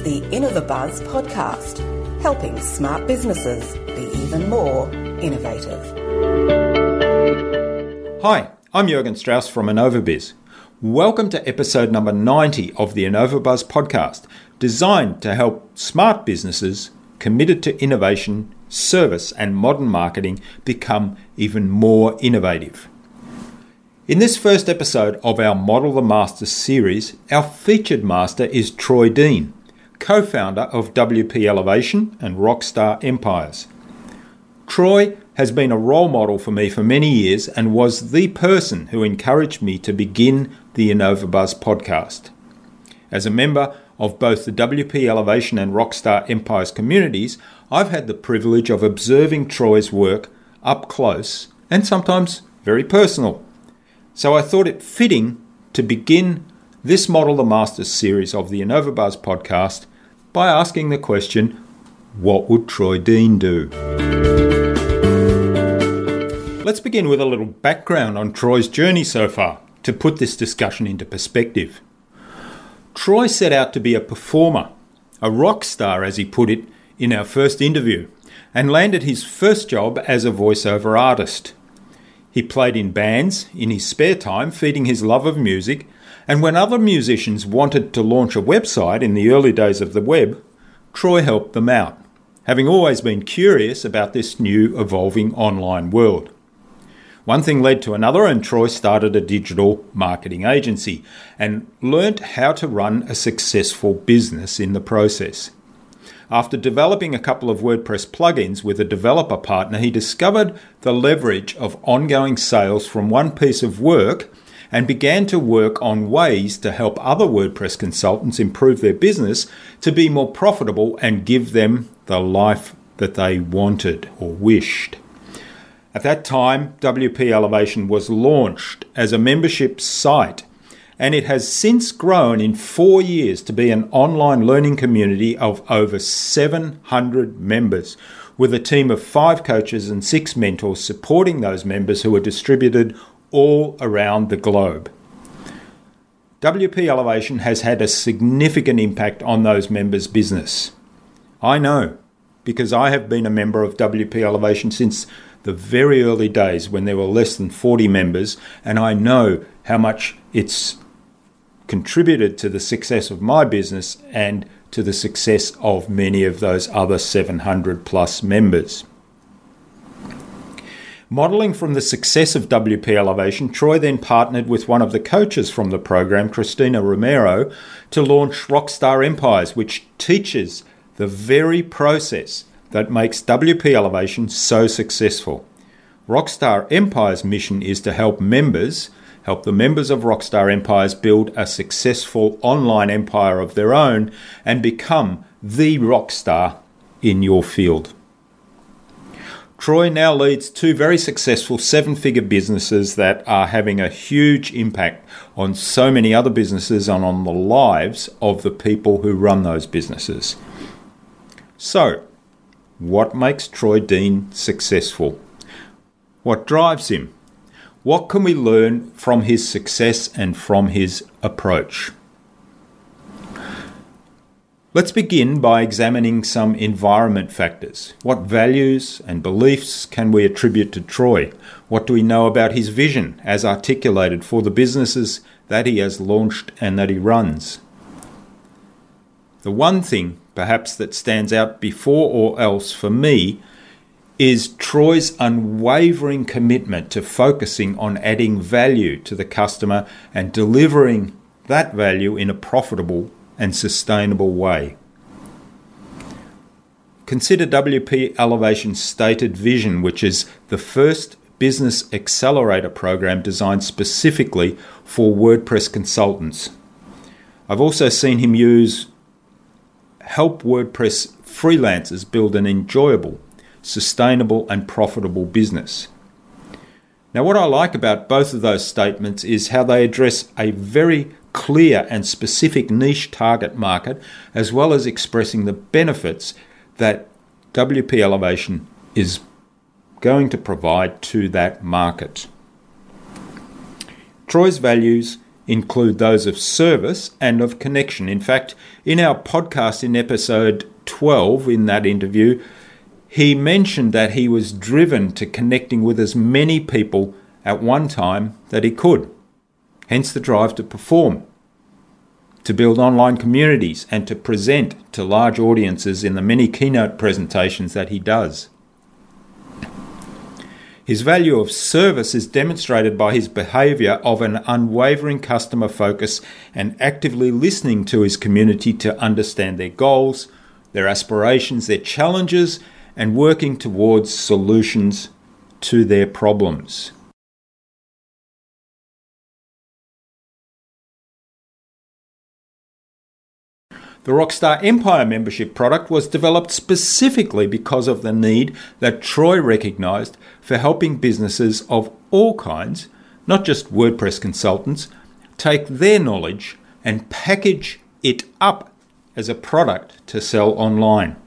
the InnovaBuzz podcast, helping smart businesses be even more innovative. Hi, I'm Jürgen Strauss from InnovaBiz. Welcome to episode number 90 of the InnovaBuzz podcast, designed to help smart businesses committed to innovation, service and modern marketing become even more innovative. In this first episode of our Model the Master series, our featured master is Troy Dean, co-founder of WP Elevation and Rockstar Empires. Troy has been a role model for me for many years and was the person who encouraged me to begin the InnovaBuzz podcast. As a member of both the WP Elevation and Rockstar Empires communities, I've had the privilege of observing Troy's work up close and sometimes very personal. So I thought it fitting to begin this Model the Masters series of the InnovaBuzz podcast by asking the question, what would Troy Dean do? Let's begin with a little background on Troy's journey so far to put this discussion into perspective. Troy set out to be a performer, a rock star as he put it in our first interview, and landed his first job as a voiceover artist. He played in bands in his spare time, feeding his love of music, and when other musicians wanted to launch a website in the early days of the web, Troy helped them out, having always been curious about this new evolving online world. One thing led to another, and Troy started a digital marketing agency and learnt how to run a successful business in the process. After developing a couple of WordPress plugins with a developer partner, he discovered the leverage of ongoing sales from one piece of work and began to work on ways to help other WordPress consultants improve their business to be more profitable and give them the life that they wanted or wished. At that time, WP Elevation was launched as a membership site, and it has since grown in 4 years to be an online learning community of over 700 members, with a team of 5 coaches and 6 mentors supporting those members who are distributed all around the globe. WP Elevation has had a significant impact on those members' business. I know, because I have been a member of WP Elevation since the very early days when there were less than 40 members, and I know how much it's contributed to the success of my business and to the success of many of those other 700 plus members. Modelling from the success of WP Elevation, Troy then partnered with one of the coaches from the program, Christina Romero, to launch Rockstar Empires, which teaches the very process that makes WP Elevation so successful. Rockstar Empires' mission is to help the members of Rockstar Empires build a successful online empire of their own and become the rock star in your field. Troy now leads 2 very successful 7-figure businesses that are having a huge impact on so many other businesses and on the lives of the people who run those businesses. So, what makes Troy Dean successful? What drives him? What can we learn from his success and from his approach? Let's begin by examining some environment factors. What values and beliefs can we attribute to Troy? What do we know about his vision as articulated for the businesses that he has launched and that he runs? The one thing perhaps that stands out before all else for me is Troy's unwavering commitment to focusing on adding value to the customer and delivering that value in a profitable and sustainable way. Consider WP Elevation's stated vision, which is the first business accelerator program designed specifically for WordPress consultants. I've also seen him help WordPress freelancers build an enjoyable, sustainable and profitable business. Now, what I like about both of those statements is how they address a very clear and specific niche target market, as well as expressing the benefits that WP Elevation is going to provide to that market. Troy's values include those of service and of connection. In fact, in our podcast in episode 12, in that interview, he mentioned that he was driven to connecting with as many people at one time that he could. Hence the drive to perform, to build online communities, and to present to large audiences in the many keynote presentations that he does. His value of service is demonstrated by his behaviour of an unwavering customer focus and actively listening to his community to understand their goals, their aspirations, their challenges, and working towards solutions to their problems. The Rockstar Empire membership product was developed specifically because of the need that Troy recognised for helping businesses of all kinds, not just WordPress consultants, take their knowledge and package it up as a product to sell online.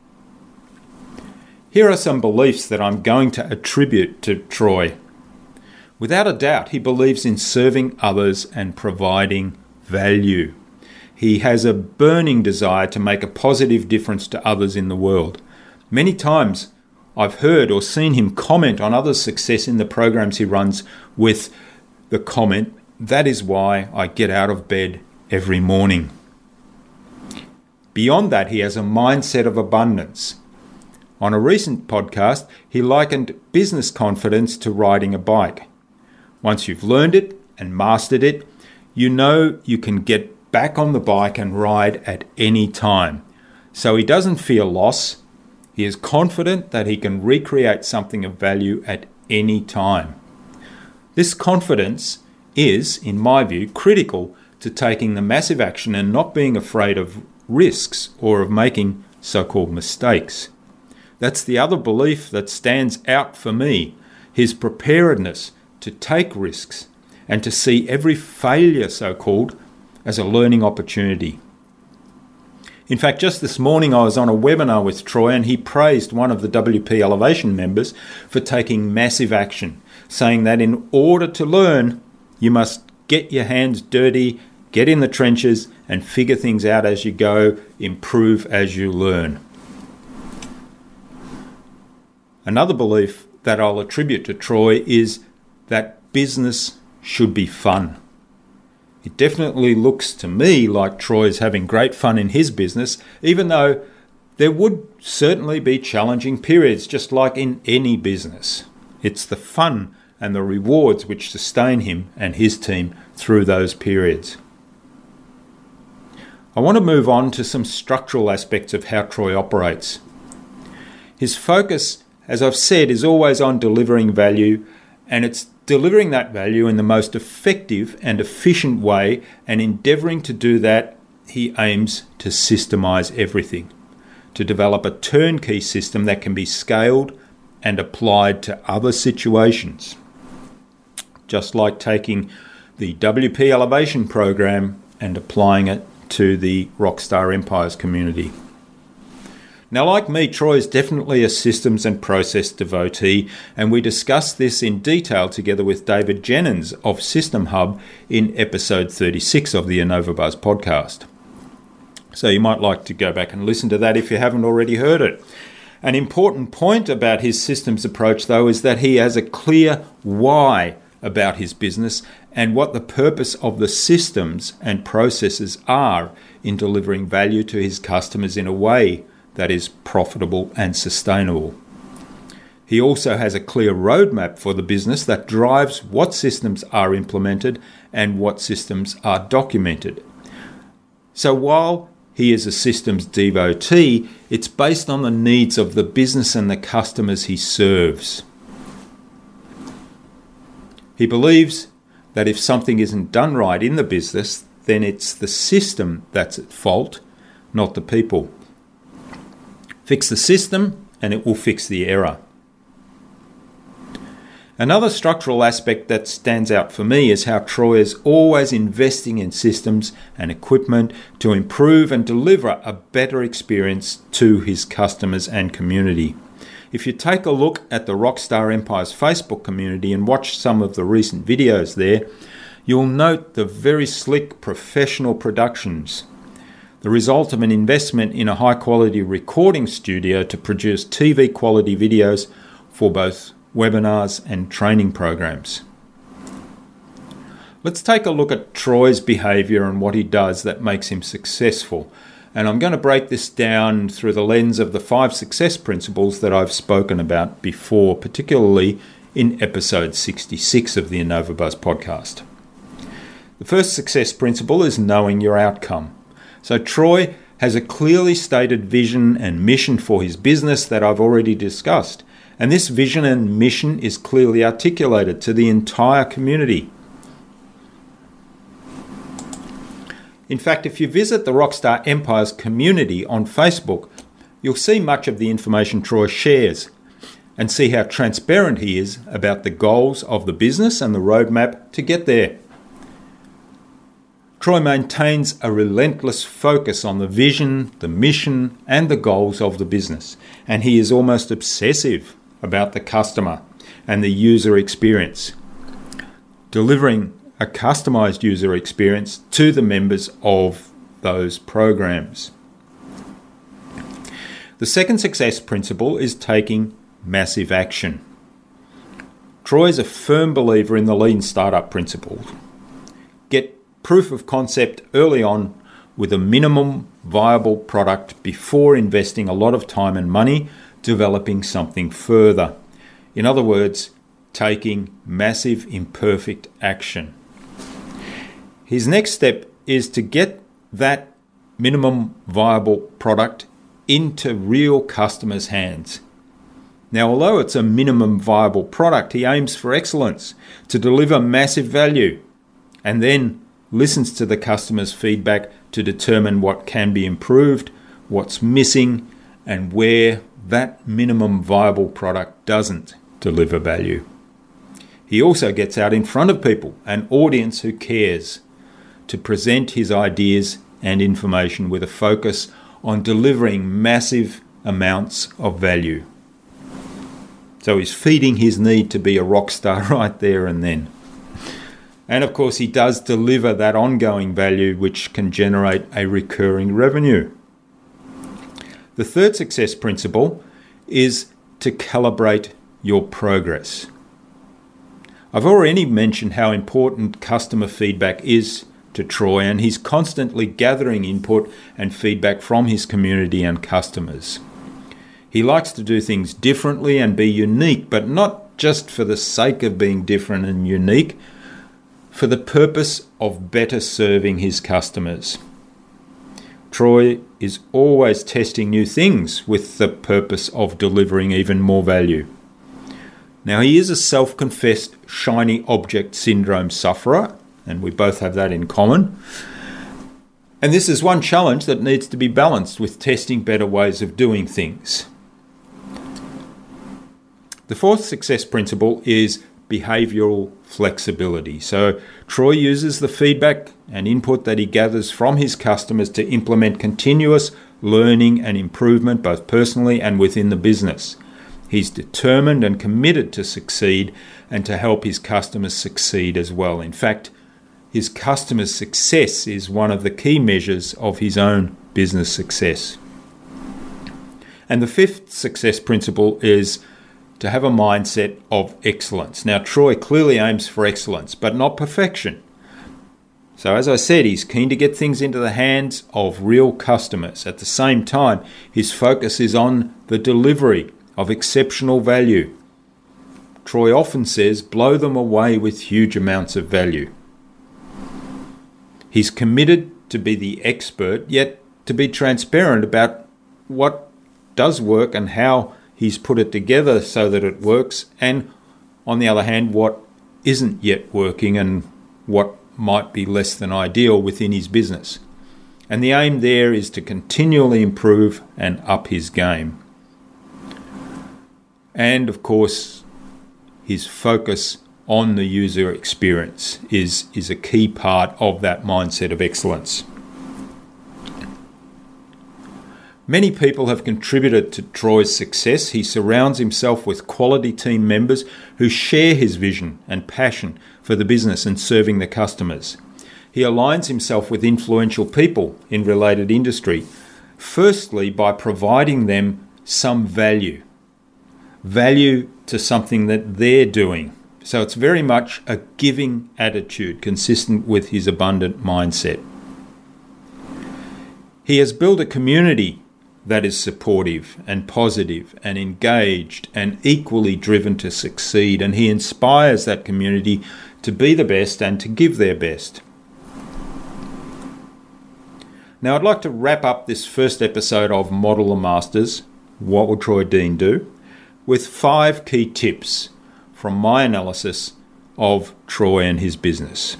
Here are some beliefs that I'm going to attribute to Troy. Without a doubt, he believes in serving others and providing value. He has a burning desire to make a positive difference to others in the world. Many times I've heard or seen him comment on others' success in the programs he runs with the comment, "That is why I get out of bed every morning." Beyond that, he has a mindset of abundance. On a recent podcast, he likened business confidence to riding a bike. Once you've learned it and mastered it, you know you can get back on the bike and ride at any time. So he doesn't fear loss. He is confident that he can recreate something of value at any time. This confidence is, in my view, critical to taking the massive action and not being afraid of risks or of making so-called mistakes. That's the other belief that stands out for me, his preparedness to take risks and to see every failure, so-called, as a learning opportunity. In fact, just this morning I was on a webinar with Troy and he praised one of the WP Elevation members for taking massive action, saying that in order to learn, you must get your hands dirty, get in the trenches and figure things out as you go, improve as you learn. Another belief that I'll attribute to Troy is that business should be fun. It definitely looks to me like Troy is having great fun in his business, even though there would certainly be challenging periods, just like in any business. It's the fun and the rewards which sustain him and his team through those periods. I want to move on to some structural aspects of how Troy operates. His focus, as I've said, is always on delivering value, and it's delivering that value in the most effective and efficient way, and endeavouring to do that, he aims to systemize everything, to develop a turnkey system that can be scaled and applied to other situations. Just like taking the WP Elevation program and applying it to the Rockstar Empires community. Now, like me, Troy is definitely a systems and process devotee, and we discussed this in detail together with David Jennings of System Hub in episode 36 of the InnovaBuzz podcast. So you might like to go back and listen to that if you haven't already heard it. An important point about his systems approach, though, is that he has a clear why about his business and what the purpose of the systems and processes are in delivering value to his customers in a way that is profitable and sustainable. He also has a clear roadmap for the business that drives what systems are implemented and what systems are documented. So while he is a systems devotee, it's based on the needs of the business and the customers he serves. He believes that if something isn't done right in the business, then it's the system that's at fault, not the people. Fix the system and it will fix the error. Another structural aspect that stands out for me is how Troy is always investing in systems and equipment to improve and deliver a better experience to his customers and community. If you take a look at the Rockstar Empires Facebook community and watch some of the recent videos there, you'll note the very slick professional productions, the result of an investment in a high-quality recording studio to produce TV-quality videos for both webinars and training programs. Let's take a look at Troy's behaviour and what he does that makes him successful. And I'm going to break this down through the lens of the 5 success principles that I've spoken about before, particularly in episode 66 of the InnovaBuzz podcast. The first success principle is knowing your outcome. So Troy has a clearly stated vision and mission for his business that I've already discussed. And this vision and mission is clearly articulated to the entire community. In fact, if you visit the Rockstar Empire's community on Facebook, you'll see much of the information Troy shares and see how transparent he is about the goals of the business and the roadmap to get there. Troy maintains a relentless focus on the vision, the mission, and the goals of the business, and he is almost obsessive about the customer and the user experience, delivering a customized user experience to the members of those programs. The second success principle is taking massive action. Troy is a firm believer in the lean startup principle. Get proof of concept early on with a minimum viable product before investing a lot of time and money developing something further. In other words, taking massive imperfect action. His next step is to get that minimum viable product into real customers' hands. Now, although it's a minimum viable product, he aims for excellence, to deliver massive value, and then listens to the customer's feedback to determine what can be improved, what's missing, and where that minimum viable product doesn't deliver value. He also gets out in front of people, an audience who cares, to present his ideas and information with a focus on delivering massive amounts of value. So he's feeding his need to be a rock star right there and then. And of course, he does deliver that ongoing value which can generate a recurring revenue. The third success principle is to calibrate your progress. I've already mentioned how important customer feedback is to Troy, and he's constantly gathering input and feedback from his community and customers. He likes to do things differently and be unique, but not just for the sake of being different and unique, for the purpose of better serving his customers. Troy is always testing new things with the purpose of delivering even more value. Now, he is a self-confessed shiny object syndrome sufferer, and we both have that in common. And this is one challenge that needs to be balanced with testing better ways of doing things. The fourth success principle is behavioural flexibility. So Troy uses the feedback and input that he gathers from his customers to implement continuous learning and improvement both personally and within the business. He's determined and committed to succeed and to help his customers succeed as well. In fact, his customers' success is one of the key measures of his own business success. And the fifth success principle is to have a mindset of excellence. Now, Troy clearly aims for excellence, but not perfection. So as I said, he's keen to get things into the hands of real customers. At the same time, his focus is on the delivery of exceptional value. Troy often says, blow them away with huge amounts of value. He's committed to be the expert, yet to be transparent about what does work and how he's put it together so that it works, and on the other hand, what isn't yet working and what might be less than ideal within his business. And the aim there is to continually improve and up his game. And of course, his focus on the user experience is a key part of that mindset of excellence. Many people have contributed to Troy's success. He surrounds himself with quality team members who share his vision and passion for the business and serving the customers. He aligns himself with influential people in related industry, firstly by providing them some value to something that they're doing. So it's very much a giving attitude consistent with his abundant mindset. He has built a community that is supportive and positive and engaged and equally driven to succeed, and he inspires that community to be the best and to give their best. Now I'd like to wrap up this first episode of Model the Masters, What Would Troy Dean Do?, with 5 key tips from my analysis of Troy and his business.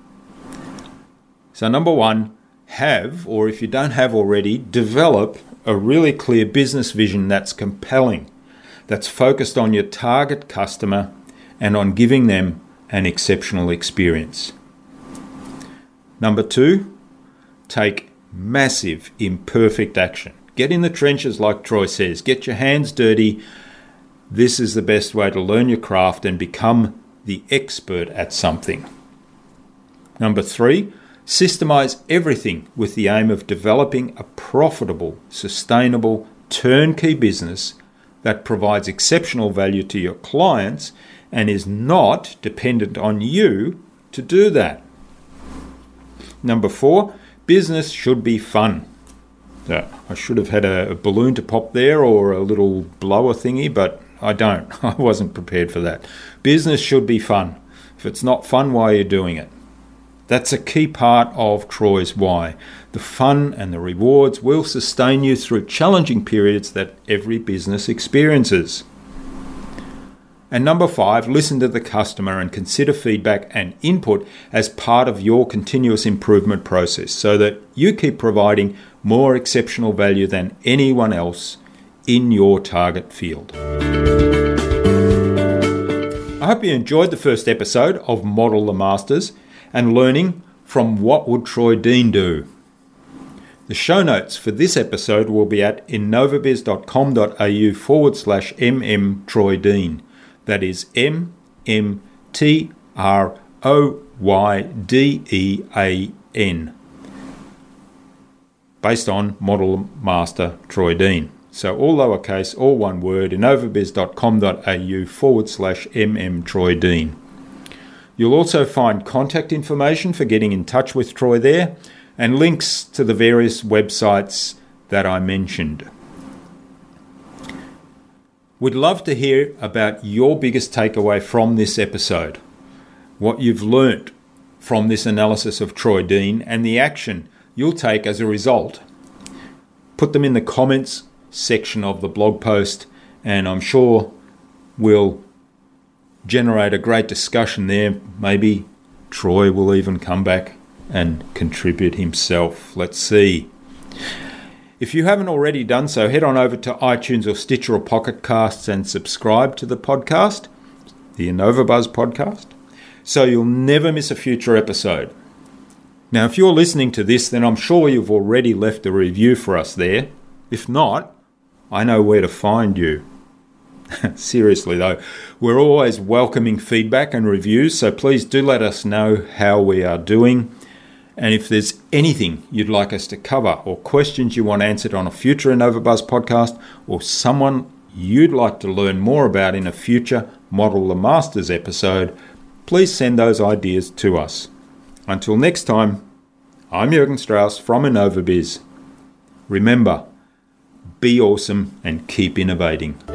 So number 1, have, or if you don't have already, develop a really clear business vision that's compelling, that's focused on your target customer and on giving them an exceptional experience. Number 2, take massive imperfect action. Get in the trenches like Troy says. Get your hands dirty. This is the best way to learn your craft and become the expert at something. Number 3, systemize everything with the aim of developing a profitable, sustainable, turnkey business that provides exceptional value to your clients and is not dependent on you to do that. Number 4, business should be fun. I should have had a balloon to pop there or a little blower thingy, but I don't. I wasn't prepared for that. Business should be fun. If it's not fun, why are you doing it? That's a key part of Troy's why. The fun and the rewards will sustain you through challenging periods that every business experiences. And number 5, listen to the customer and consider feedback and input as part of your continuous improvement process so that you keep providing more exceptional value than anyone else in your target field. I hope you enjoyed the first episode of Model the Masters and learning from What Would Troy Dean Do? The show notes for this episode will be at innovabiz.com.au/mmtroydean. That is MMTROYDEAN. Based on Model Master Troy Dean. So all lowercase, all one word, innovabiz.com.au/mmtroydean. You'll also find contact information for getting in touch with Troy there and links to the various websites that I mentioned. We'd love to hear about your biggest takeaway from this episode, what you've learnt from this analysis of Troy Dean and the action you'll take as a result. Put them in the comments section of the blog post and I'm sure we'll generate a great discussion there. Maybe Troy will even come back and contribute himself. Let's see. If you haven't already done so, head on over to iTunes or Stitcher or Pocket Casts and subscribe to the podcast, the InnovaBuzz podcast, so you'll never miss a future episode. Now, if you're listening to this, then I'm sure you've already left a review for us there. If not, I know where to find you. Seriously though, we're always welcoming feedback and reviews, so please do let us know how we are doing. And if there's anything you'd like us to cover or questions you want answered on a future InnovaBuzz podcast or someone you'd like to learn more about in a future Model the Masters episode, please send those ideas to us. Until next time, I'm Jürgen Strauss from InnovaBiz. Remember, be awesome and keep innovating.